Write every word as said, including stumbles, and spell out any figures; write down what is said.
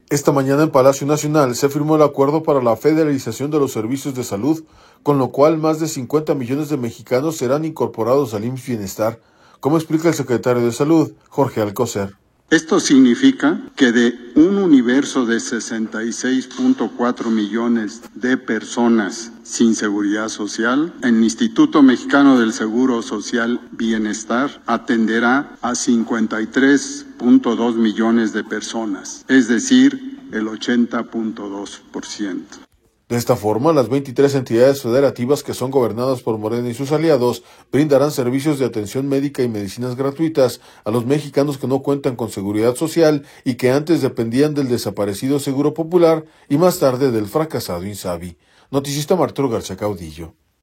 Esta mañana en Palacio Nacional se firmó el acuerdo para la federalización de los servicios de salud, con lo cual más de cincuenta millones de mexicanos serán incorporados al I M S S Bienestar, como explica el secretario de Salud, Jorge Alcocer. Esto significa que de un universo de sesenta y seis punto cuatro millones de personas sin seguridad social, el Instituto Mexicano del Seguro Social Bienestar atenderá a cincuenta y tres punto dos millones de personas, es decir, el ochenta punto dos por ciento. De esta forma, las veintitrés entidades federativas que son gobernadas por Morena y sus aliados brindarán servicios de atención médica y medicinas gratuitas a los mexicanos que no cuentan con seguridad social y que antes dependían del desaparecido Seguro Popular y más tarde del fracasado INSABI. Noticista Arturo García Caudillo.